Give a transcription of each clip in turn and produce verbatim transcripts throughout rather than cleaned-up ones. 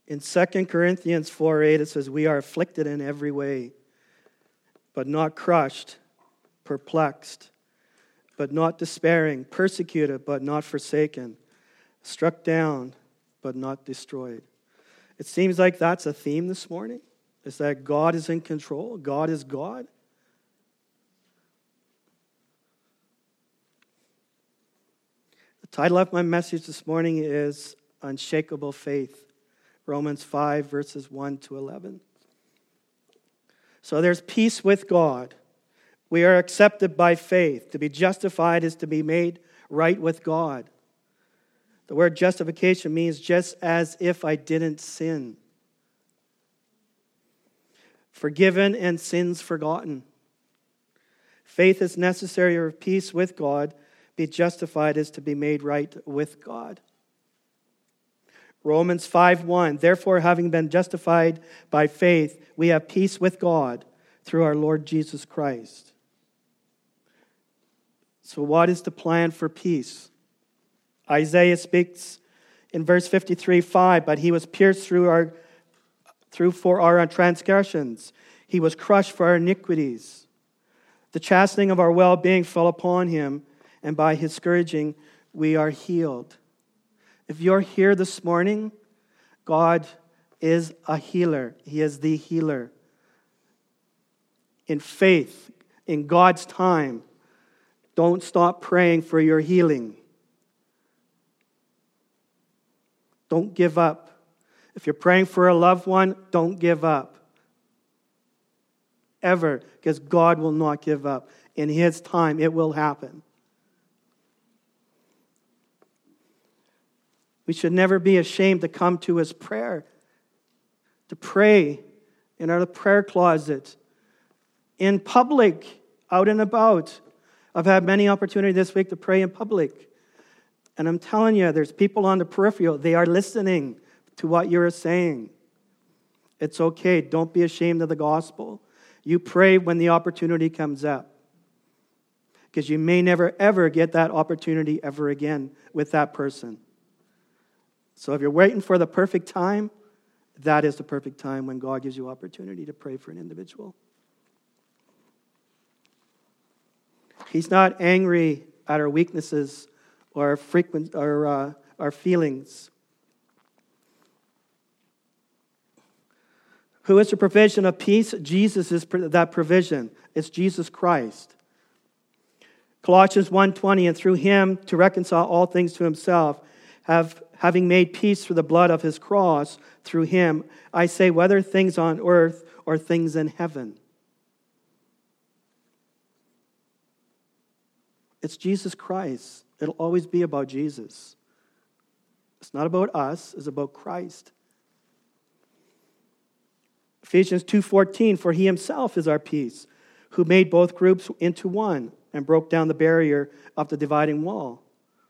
In Second Corinthians four eight, it says, we are afflicted in every way, but not crushed, perplexed, but not despairing, persecuted, but not forsaken, struck down, but not destroyed. It seems like that's a theme this morning, is that God is in control. God is God. The title of my message this morning is Unshakable Faith. Romans five, verses one to eleven. So there's peace with God. We are accepted by faith. To be justified is to be made right with God. The word justification means just as if I didn't sin. Forgiven and sins forgotten. Faith is necessary for peace with God. Be justified is to be made right with God. Romans five one, therefore, having been justified by faith, we have peace with God through our Lord Jesus Christ. So what is the plan for peace? Isaiah speaks in verse fifty-three five, but he was pierced through our through for our transgressions. He was crushed for our iniquities. The chastening of our well-being fell upon him, and by his scourging we are healed. If you're here this morning, God is a healer. He is the healer. In faith, in God's time, don't stop praying for your healing. Don't give up. If you're praying for a loved one, don't give up. Ever, because God will not give up. In His time, it will happen. We should never be ashamed to come to His prayer, to pray in our prayer closet, in public, out and about. I've had many opportunities this week to pray in public. And I'm telling you, there's people on the peripheral. They are listening to what you're saying. It's okay. Don't be ashamed of the gospel. You pray when the opportunity comes up. Because you may never, ever get that opportunity ever again with that person. So if you're waiting for the perfect time, that is the perfect time when God gives you opportunity to pray for an individual. He's not angry at our weaknesses or our frequent or uh, our feelings. Who is the provision of peace? Jesus is that provision. It's Jesus Christ. Colossians one twenty, and through Him to reconcile all things to Himself, have having made peace through the blood of His cross, through Him, I say, whether things on earth or things in heaven. It's Jesus Christ. It'll always be about Jesus. It's not about us. It's about Christ. Ephesians two fourteen, for He Himself is our peace, who made both groups into one and broke down the barrier of the dividing wall.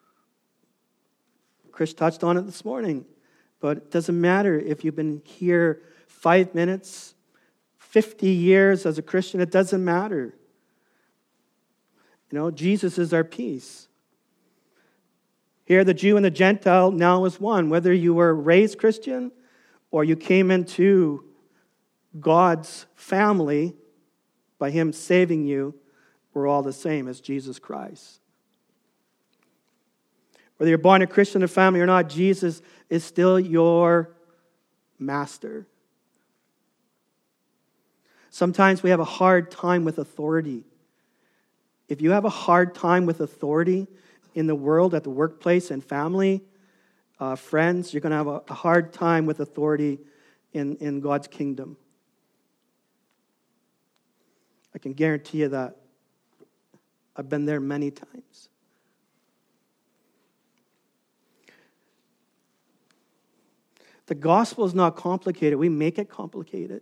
Chris touched on it this morning, but it doesn't matter if you've been here five minutes, fifty years as a Christian, it doesn't matter. You know, Jesus is our peace. Here, the Jew and the Gentile now is one. Whether you were raised Christian or you came into God's family by Him saving you, we're all the same as Jesus Christ. Whether you're born a Christian or family or not, Jesus is still your master. Sometimes we have a hard time with authority. If you have a hard time with authority in the world, at the workplace and family, uh, friends, you're going to have a, a hard time with authority in, in God's kingdom. I can guarantee you that. I've been there many times. The gospel is not complicated. We make it complicated.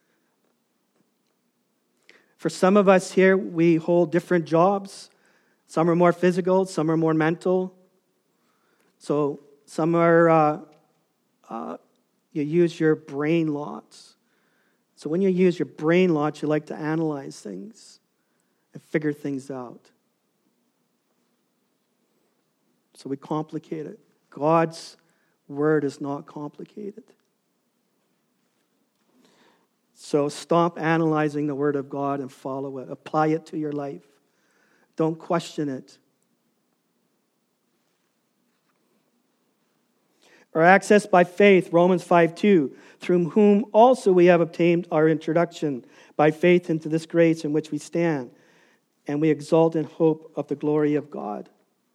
For some of us here, we hold different jobs. Some are more physical, some are more mental. So some are, uh, uh, you use your brain lots. So when you use your brain lots, you like to analyze things and figure things out. So we complicate it. God's word is not complicated. So stop analyzing the Word of God and follow it. Apply it to your life. Don't question it. Our access by faith, Romans five two, through whom also we have obtained our introduction by faith into this grace in which we stand, and we exult in hope of the glory of God.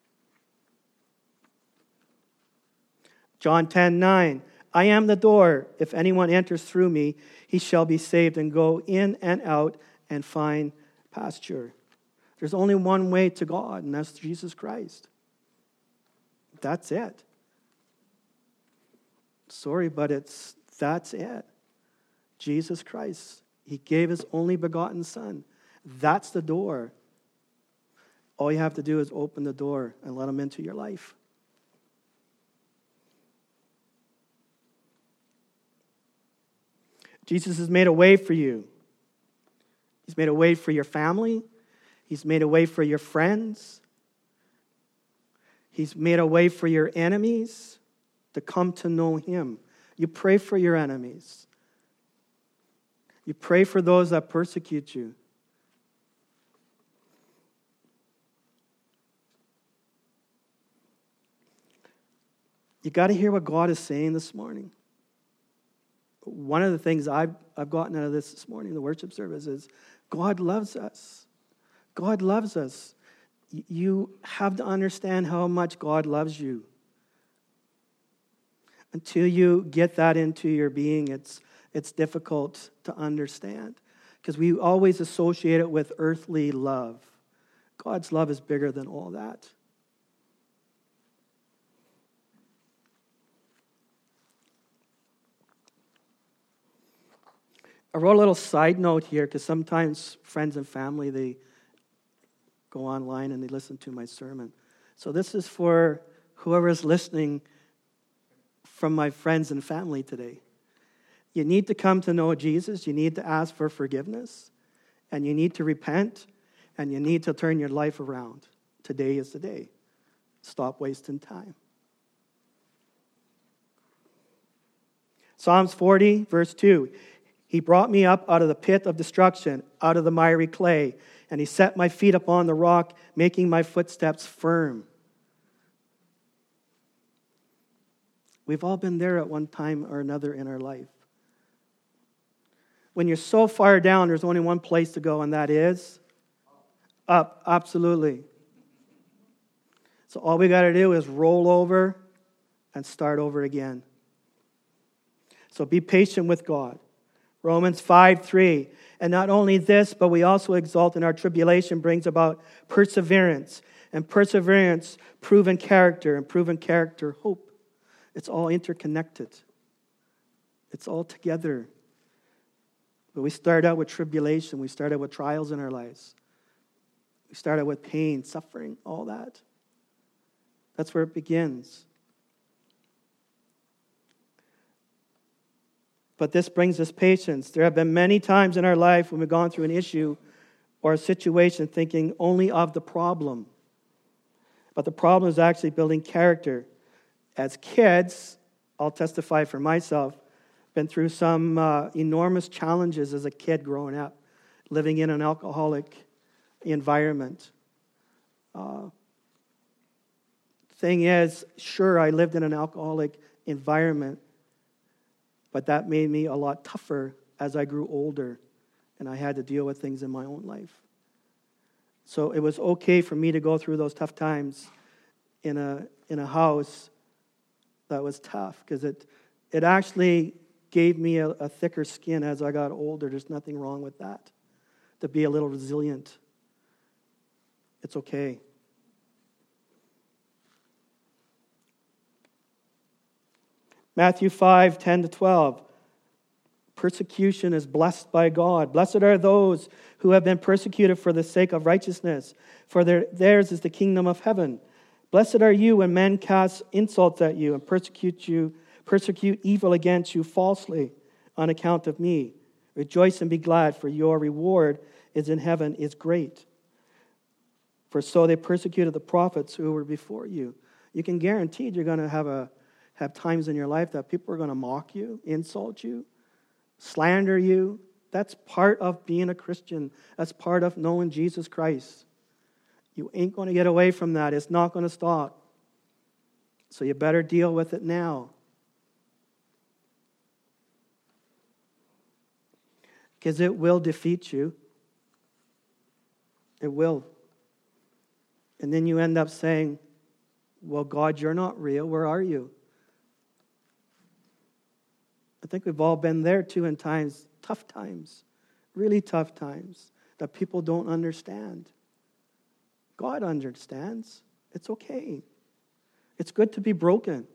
John ten nine, I am the door. If anyone enters through me, he shall be saved and go in and out and find pasture. There's only one way to God, and that's Jesus Christ. That's it. Sorry, but it's that's it. Jesus Christ. He gave his only begotten Son. That's the door. All you have to do is open the door and let him into your life. Jesus has made a way for you. He's made a way for your family. He's made a way for your friends. He's made a way for your enemies to come to know him. You pray for your enemies. You pray for those that persecute you. You got to hear what God is saying this morning. One of the things I've, I've gotten out of this this morning, the worship service, is God loves us. God loves us. You have to understand how much God loves you. Until you get that into your being, it's it's difficult to understand. Because we always associate it with earthly love. God's love is bigger than all that. I wrote a little side note here, because sometimes friends and family, they go online and they listen to my sermon. So this is for whoever is listening from my friends and family today. You need to come to know Jesus. You need to ask for forgiveness. And you need to repent. And you need to turn your life around. Today is the day. Stop wasting time. Psalms forty, verse two. He brought me up out of the pit of destruction, out of the miry clay, and he set my feet upon the rock, making my footsteps firm. We've all been there at one time or another in our life. When you're so far down, there's only one place to go, and that is up. Absolutely. So all we got to do is roll over and start over again. So be patient with God. Romans five three. And not only this, but we also exult in our tribulation brings about perseverance. And perseverance, proven character. And proven character, hope. It's all interconnected. It's all together. But we start out with tribulation. We start out with trials in our lives. We start out with pain, suffering, all that. That's where it begins. But this brings us patience. There have been many times in our life when we've gone through an issue or a situation thinking only of the problem. But the problem is actually building character. As kids, I'll testify for myself, been through some uh, enormous challenges as a kid growing up, living in an alcoholic environment. Uh, thing is, sure, I lived in an alcoholic environment, but that made me a lot tougher as I grew older, and I had to deal with things in my own life. So it was okay for me to go through those tough times in a in a house that was tough, because it it actually gave me a, a thicker skin as I got older. There's nothing wrong with that. To be a little resilient. It's okay. Matthew five, ten to twelve. Persecution is blessed by God. Blessed are those who have been persecuted for the sake of righteousness, for their, theirs is the kingdom of heaven. Blessed are you when men cast insults at you and persecute you, persecute evil against you falsely on account of me. Rejoice and be glad, for your reward is in heaven is great. For so they persecuted the prophets who were before you. You can guarantee you're going to have a have times in your life that people are going to mock you, insult you, slander you, That's part of being a Christian. That's part of knowing Jesus Christ. You ain't going to get away from that. It's not going to stop. So you better deal with it now. Because it will defeat you. It will. And then you end up saying, well, God, you're not real. Where are you? I think we've all been there too in times, tough times, really tough times that people don't understand. God understands. It's okay. It's good to be broken.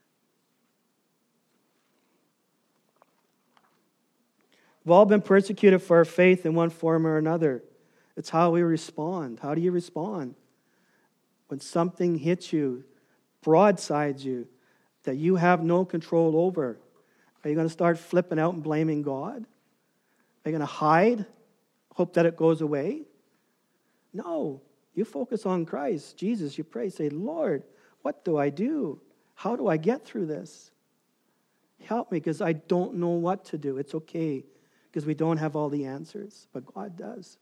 We've all been persecuted for our faith in one form or another. It's how we respond. How do you respond? When something hits you, broadsides you, that you have no control over, are you going to start flipping out and blaming God? Are you going to hide, hope that it goes away? No. You focus on Christ, Jesus. You pray, say, Lord, what do I do? How do I get through this? Help me, because I don't know what to do. It's okay, because we don't have all the answers, but God does.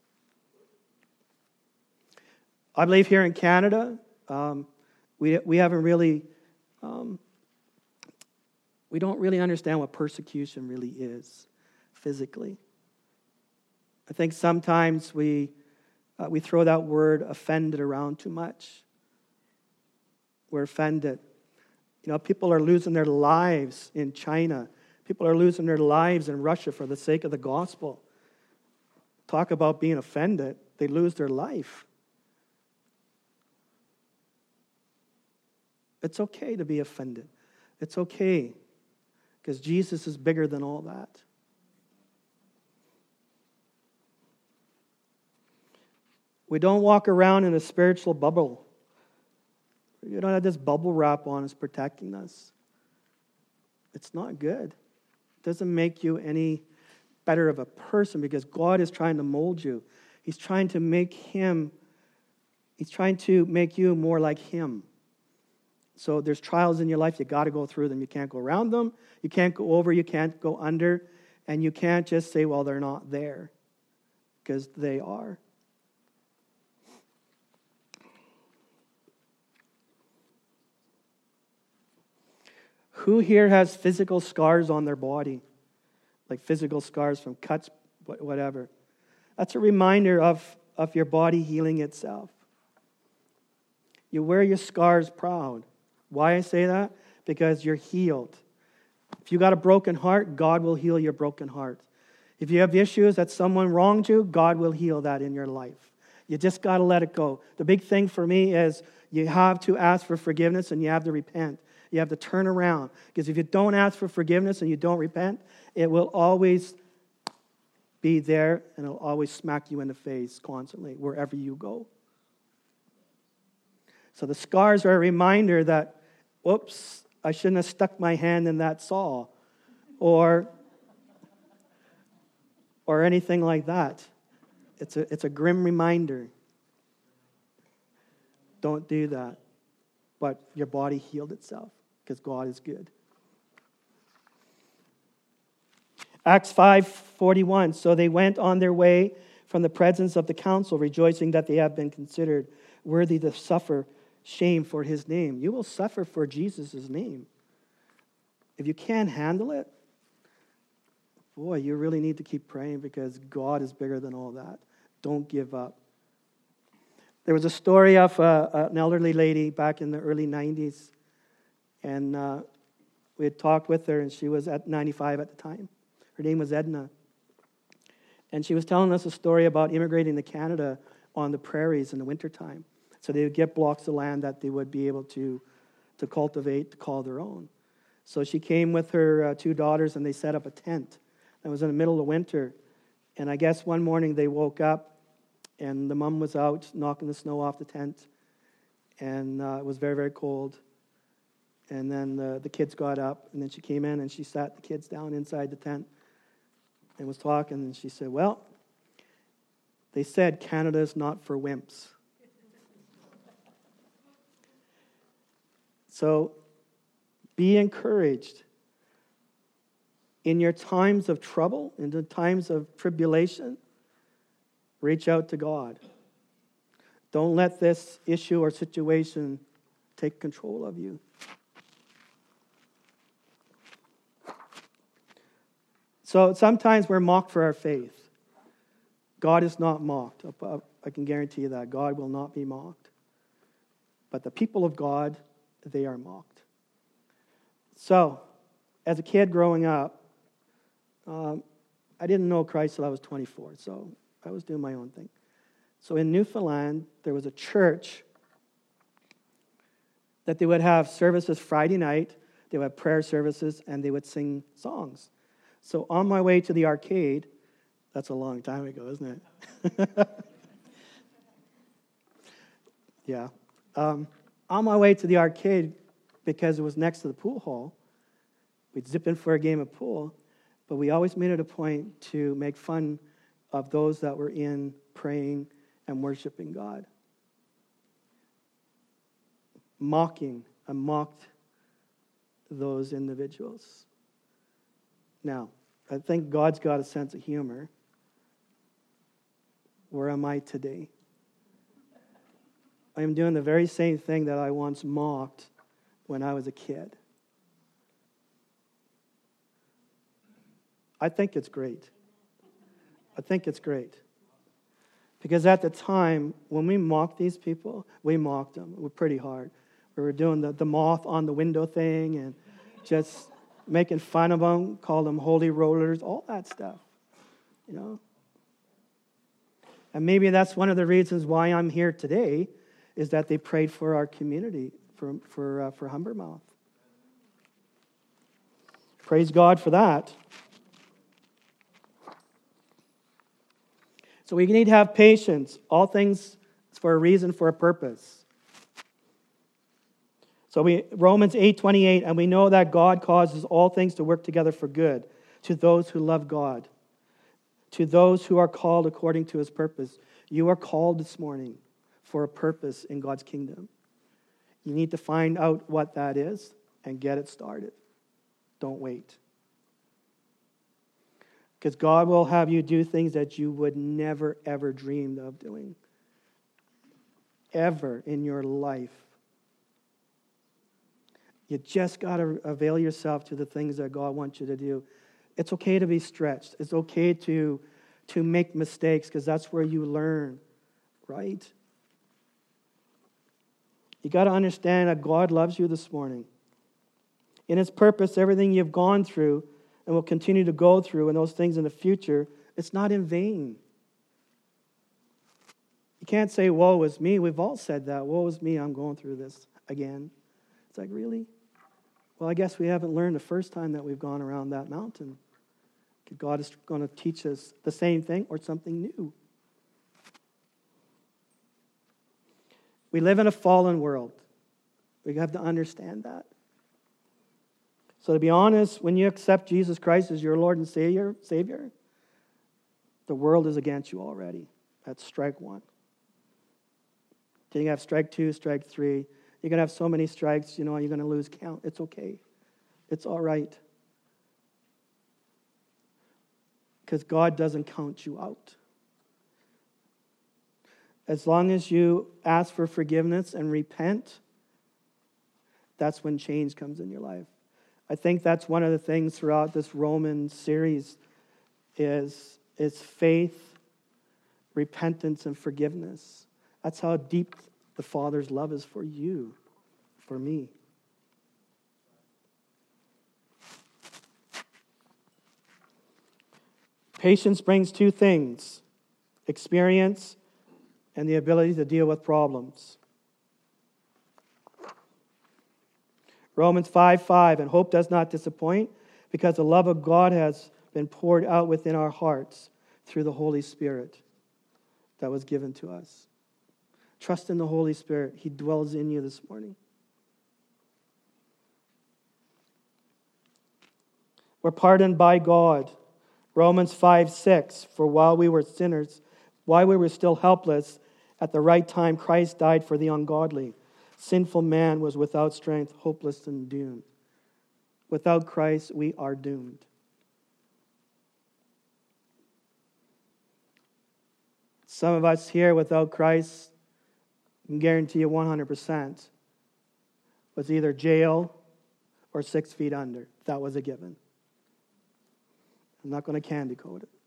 I believe here in Canada, um, we we haven't really, um, we don't really understand what persecution really is physically. I think sometimes we uh, we throw that word offended around too much. We're offended. You know, people are losing their lives in China. People are losing their lives in Russia for the sake of the gospel. Talk about being offended. They lose their life. It's okay to be offended. It's okay, because Jesus is bigger than all that. We don't walk around in a spiritual bubble. You don't have this bubble wrap on us protecting us. It's not good. It doesn't make you any better of a person, because God is trying to mold you. He's trying to make him, he's trying to make you more like him. So there's trials in your life. You got to go through them. You can't go around them. You can't go over. You can't go under. And you can't just say, well, they're not there, because they are. Who here has physical scars on their body? Like physical scars from cuts, whatever. That's a reminder of, of your body healing itself. You wear your scars proud. Why I say that? Because you're healed. If you got a broken heart, God will heal your broken heart. If you have issues that someone wronged you, God will heal that in your life. You just got to let it go. The big thing for me is you have to ask for forgiveness and you have to repent. You have to turn around. Because if you don't ask for forgiveness and you don't repent, it will always be there and it'll always smack you in the face constantly, wherever you go. So the scars are a reminder that, whoops, I shouldn't have stuck my hand in that saw. Or, or anything like that. It's a, it's a grim reminder. Don't do that. But your body healed itself, because God is good. Acts five forty-one. So they went on their way from the presence of the council, rejoicing that they have been considered worthy to suffer shame for his name. You will suffer for Jesus' name. If you can't handle it, boy, you really need to keep praying, because God is bigger than all that. Don't give up. There was a story of uh, an elderly lady back in the early nineties, and uh, we had talked with her, and she was at ninety-five at the time. Her name was Edna. And she was telling us a story about immigrating to Canada on the prairies in the wintertime. So they would get blocks of land that they would be able to, to cultivate, to call their own. So she came with her uh, two daughters, and they set up a tent. It was in the middle of winter. And I guess one morning they woke up, and the mom was out knocking the snow off the tent. And uh, it was very, very cold. And then the, the kids got up, and then she came in, and she sat the kids down inside the tent and was talking. And she said, well, they said Canada's not for wimps. So be encouraged. In your times of trouble, in the times of tribulation, reach out to God. Don't let this issue or situation take control of you. So sometimes we're mocked for our faith. God is not mocked. I can guarantee you that. God will not be mocked. But the people of God, they are mocked. So, as a kid growing up, um, I didn't know Christ till I was twenty-four, so I was doing my own thing. So in Newfoundland, there was a church that they would have services Friday night, they would have prayer services, and they would sing songs. So on my way to the arcade, that's a long time ago, isn't it? yeah. Um, on my way to the arcade, because it was next to the pool hall, we'd zip in for a game of pool, but we always made it a point to make fun of those that were in praying and worshiping God. Mocking, I mocked those individuals. Now, I think God's got a sense of humor. Where am I today? I am doing the very same thing that I once mocked when I was a kid. I think it's great. I think it's great. Because at the time, when we mocked these people, we mocked them. It was pretty hard. We were doing the, the moth on the window thing and just making fun of them, called them holy rollers, all that stuff. You know? And maybe that's one of the reasons why I'm here today, is that they prayed for our community, for, for, uh, for Humbermouth. Praise God for that. So we need to have patience. All things for a reason, for a purpose. So we Romans eight twenty-eight, and we know that God causes all things to work together for good to those who love God, to those who are called according to his purpose. You are called this morning for a purpose in God's kingdom. You need to find out what that is and get it started. Don't wait. Because God will have you do things that you would never, ever dreamed of doing. Ever in your life. You just got to avail yourself to the things that God wants you to do. It's okay to be stretched. It's okay to, to make mistakes, because that's where you learn, right? You got to understand that God loves you this morning. In his purpose, everything you've gone through and will continue to go through, and those things in the future, it's not in vain. You can't say, woe is me. We've all said that. Woe is me, I'm going through this again. It's like, really? Well, I guess we haven't learned the first time that we've gone around that mountain. God is going to teach us the same thing or something new. We live in a fallen world. We have to understand that. So to be honest, when you accept Jesus Christ as your Lord and Savior, Savior, the world is against you already. That's strike one. Then you have strike two, strike three. You're going to have so many strikes, you know, you're going to lose count. It's okay. It's all right. Because God doesn't count you out. As long as you ask for forgiveness and repent, that's when change comes in your life. I think that's one of the things throughout this Roman series is, is faith, repentance, and forgiveness. That's how deep the Father's love is for you, for me. Patience brings two things: experience and the ability to deal with problems. Romans five five, and hope does not disappoint, because the love of God has been poured out within our hearts through the Holy Spirit that was given to us. Trust in the Holy Spirit. He dwells in you this morning. We're pardoned by God. Romans five six, for while we were sinners, while we were still helpless, at the right time Christ died for the ungodly. Sinful man was without strength, hopeless and doomed. Without Christ, we are doomed. Some of us here without Christ, I can guarantee you one hundred percent, was either jail or six feet under. That was a given. I'm not going to candy coat it.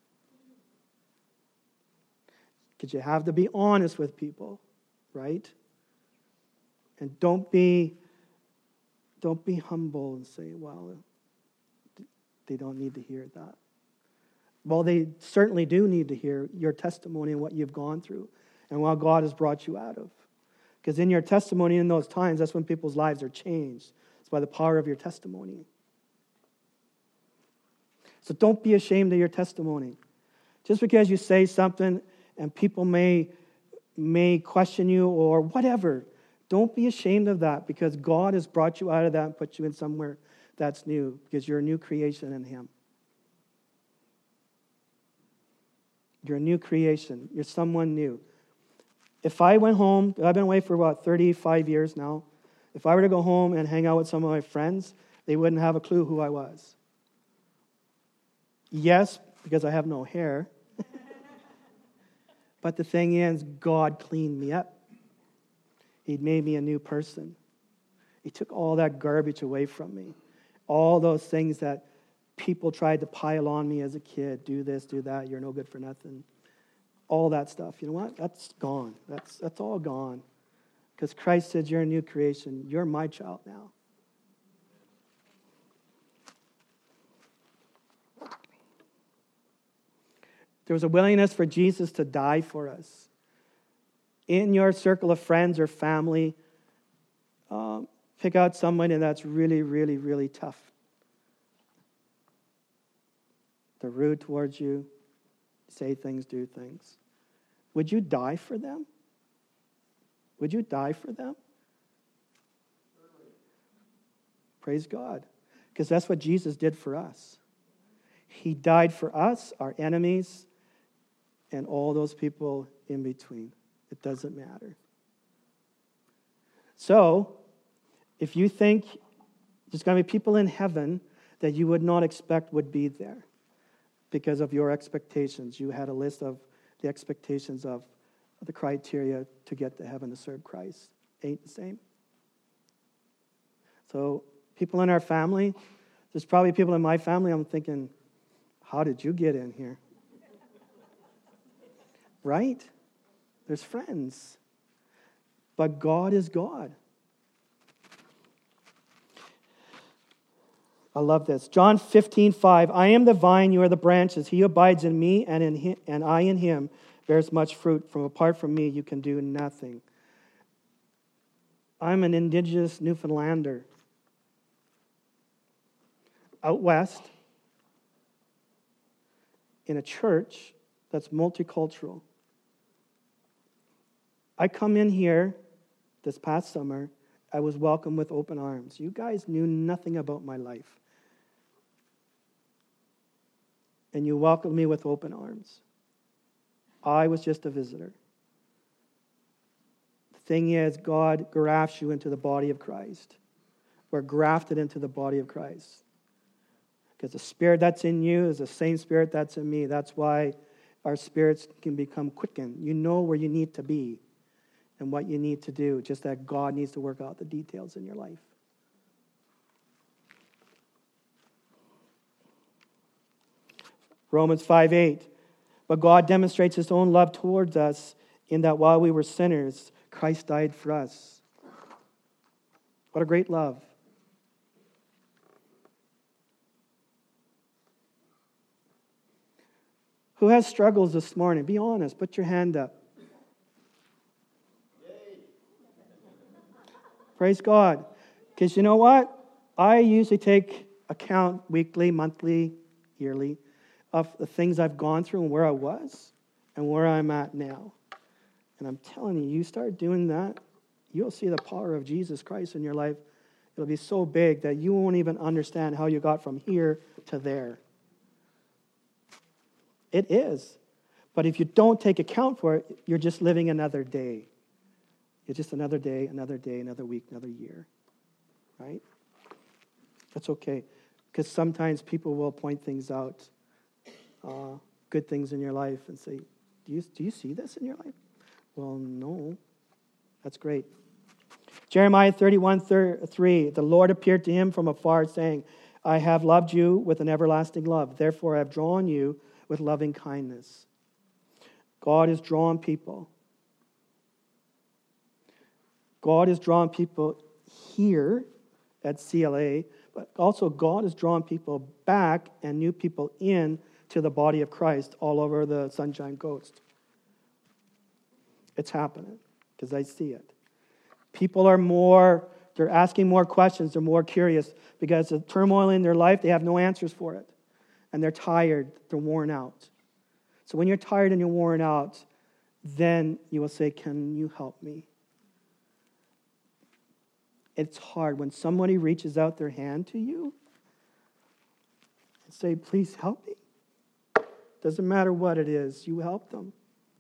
Because you have to be honest with people, right? And don't be, don't be humble and say, well, they don't need to hear that. Well, they certainly do need to hear your testimony and what you've gone through and what God has brought you out of. Because in your testimony in those times, that's when people's lives are changed. It's by the power of your testimony. So don't be ashamed of your testimony. Just because you say something and people may, may question you or whatever, don't be ashamed of that, because God has brought you out of that and put you in somewhere that's new, because you're a new creation in Him. You're a new creation. You're someone new. If I went home, I've been away for about thirty-five years now. If I were to go home and hang out with some of my friends, they wouldn't have a clue who I was. Yes, because I have no hair. But the thing is, God cleaned me up. He made me a new person. He took all that garbage away from me. All those things that people tried to pile on me as a kid. Do this, do that, you're no good for nothing. All that stuff. You know what? That's gone. That's, that's all gone. Because Christ said you're a new creation. You're my child now. There was a willingness for Jesus to die for us. In your circle of friends or family, um, pick out somebody that's really, really, really tough. They're rude towards you, say things, do things. Would you die for them? Would you die for them? Praise God. Because that's what Jesus did for us. He died for us, our enemies, and all those people in between. It doesn't matter. So, if you think there's going to be people in heaven that you would not expect would be there because of your expectations, you had a list of the expectations of the criteria to get to heaven to serve Christ. Ain't the same. So, people in our family, there's probably people in my family, I'm thinking, how did you get in here? Right? There's friends. But God is God. I love this. John fifteen five. I am the vine, you are the branches. He who abides in me and in him, and I in him bears much fruit. From apart from me, you can do nothing. I'm an indigenous Newfoundlander. Out west, in a church that's multicultural. I come in here this past summer, I was welcomed with open arms. You guys knew nothing about my life. And you welcomed me with open arms. I was just a visitor. The thing is, God grafts you into the body of Christ. We're grafted into the body of Christ. Because the spirit that's in you is the same spirit that's in me. That's why our spirits can become quickened. You know where you need to be and what you need to do, just that God needs to work out the details in your life. Romans five eight. But God demonstrates his own love towards us in that while we were sinners, Christ died for us. What a great love. Who has struggles this morning? Be honest. Put your hand up. Praise God. Because you know what? I usually take account weekly, monthly, yearly of the things I've gone through and where I was and where I'm at now. And I'm telling you, you start doing that, you'll see the power of Jesus Christ in your life. It'll be so big that you won't even understand how you got from here to there. It is. But if you don't take account for it, you're just living another day. It's just another day, another day, another week, another year. Right? That's okay. Because sometimes people will point things out, uh, good things in your life, and say, Do you, do you see this in your life? Well, no. That's great. Jeremiah thirty-one, three, the Lord appeared to him from afar, saying, I have loved you with an everlasting love. Therefore, I have drawn you with loving kindness. God has drawn people. God has drawn people here at C L A, but also God has drawn people back and new people in to the body of Christ all over the Sunshine Coast. It's happening because I see it. People are more, they're asking more questions, they're more curious because the turmoil in their life, they have no answers for it. And they're tired, they're worn out. So when you're tired and you're worn out, then you will say, can you help me? It's hard when somebody reaches out their hand to you and say, please help me. Doesn't matter what it is, you help them.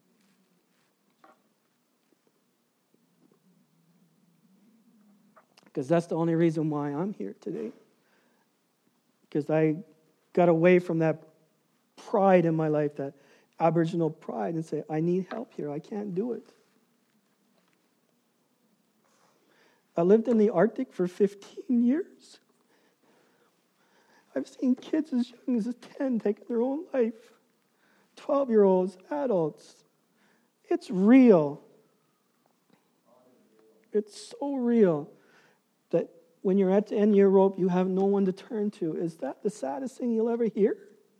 Because that's the only reason why I'm here today. Because I got away from that pride in my life, that Aboriginal pride, and say, I need help here. I can't do it. I lived in the Arctic for fifteen years. I've seen kids as young as ten taking their own life. twelve-year-olds, adults. It's real. It's so real that when you're at the end of your rope, you have no one to turn to. Is that the saddest thing you'll ever hear?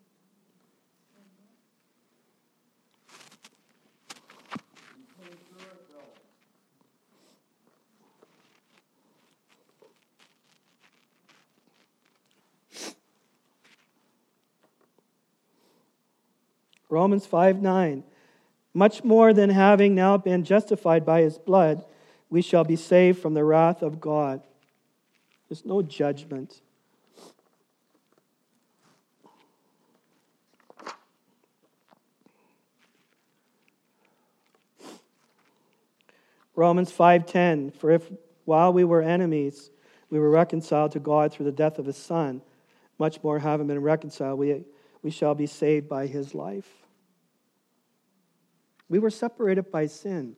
Romans five nine, much more than having now been justified by his blood, we shall be saved from the wrath of God. There's no judgment. Romans five ten, for if while we were enemies, we were reconciled to God through the death of his Son, much more having been reconciled, we, we shall be saved by his life. We were separated by sin.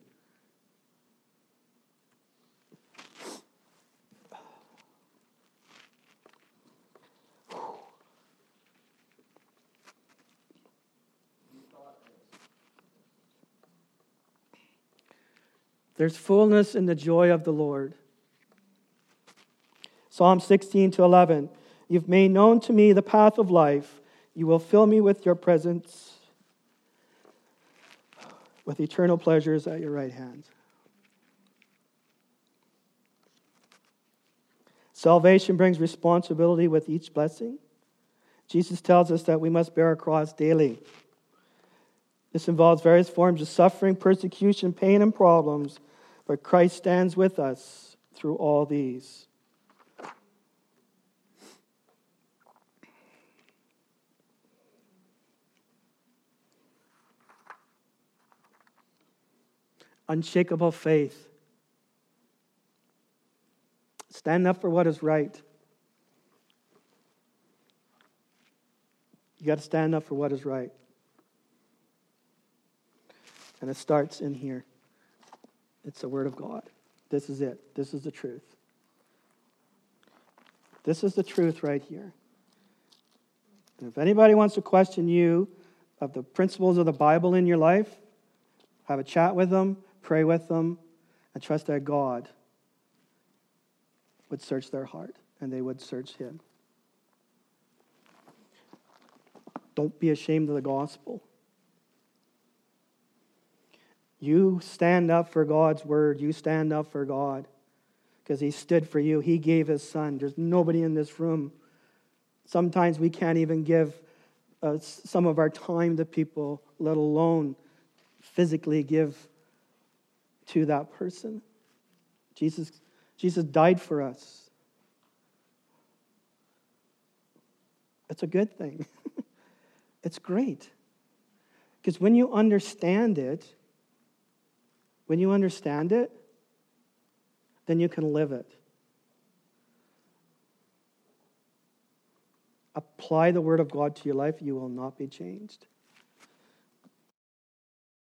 There's fullness in the joy of the Lord. Psalm sixteen to eleven. You've made known to me the path of life. You will fill me with your presence, with eternal pleasures at your right hand. Salvation brings responsibility with each blessing. Jesus tells us that we must bear our cross daily. This involves various forms of suffering, persecution, pain, and problems, but Christ stands with us through all these. Unshakable faith. Stand up for what is right. You got to stand up for what is right. And it starts in here. It's the Word of God. This is it. This is the truth. This is the truth right here. And if anybody wants to question you of the principles of the Bible in your life, have a chat with them, pray with them, and trust that God would search their heart and they would search Him. Don't be ashamed of the gospel. You stand up for God's word. You stand up for God because He stood for you. He gave His Son. There's nobody in this room. Sometimes we can't even give uh, some of our time to people, let alone physically give to that person. Jesus, Jesus died for us. It's a good thing. It's great. Because when you understand it, when you understand it, then you can live it. Apply the Word of God to your life, you will not be changed.